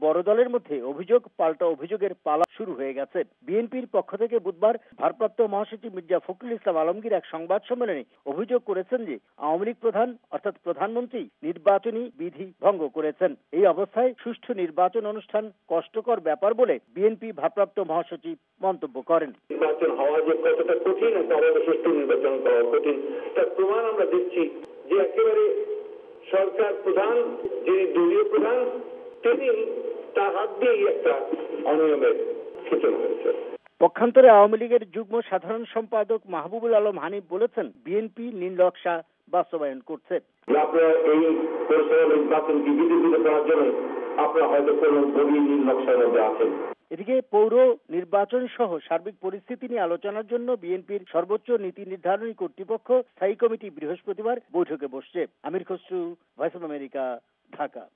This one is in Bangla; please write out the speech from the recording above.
বড় দলের মধ্যে অভিযোগ পাল্টা অভিযোগের পালা শুরু হয়ে গেছে। বিএনপির পক্ষ থেকে বুধবার ভারপ্রাপ্ত মহাসচিব মির্জা ফখরুল ইসলাম আলমগীর এক সংবাদ সম্মেলনে অভিযোগ করেছেন যে আওয়ামী লীগ প্রধান অর্থাৎ প্রধানমন্ত্রী নির্বাচনী বিধি ভঙ্গ করেছেন। এই অবস্থায় সুষ্ঠু নির্বাচন অনুষ্ঠান কষ্টকর ব্যাপার বলে বিএনপি ভারপ্রাপ্ত মহাসচিব মন্তব্য করেন। নির্বাচন হওয়া যে কতটা কঠিন, তাহলে সুষ্ঠু নির্বাচন করা কঠিন, তার প্রমাণ আমরা দেখছি যে একেবারে সরকার প্রধান, যিনি দলীয় প্রধান, তিনি তার হাত দিয়েই একটা অনিয়মের সূচনা হয়েছে। পক্ষান্তরে আওয়ামী লীগের যুগ্ম সাধারণ সম্পাদক মাহবুবুল আলম হানিফ বলেছেন, বিএনপি নীল নকশা বাস্তবায়ন করছে। আপনারা এই পরিষেবা নির্বাচনকে বিধিবিধ করার জন্য আপনারা হয়তো কোনো গভীর নীল নকশার মধ্যে আছেন। এদিকে পৌর নির্বাচন সহ সার্বিক পরিস্থিতি নিয়ে আলোচনার জন্য বিএনপির সর্বোচ্চ নীতি নির্ধারণী কর্তৃপক্ষ স্থায়ী কমিটি বৃহস্পতিবার বৈঠকে বসছে। Amir Khasru, Voice of America, Dhaka.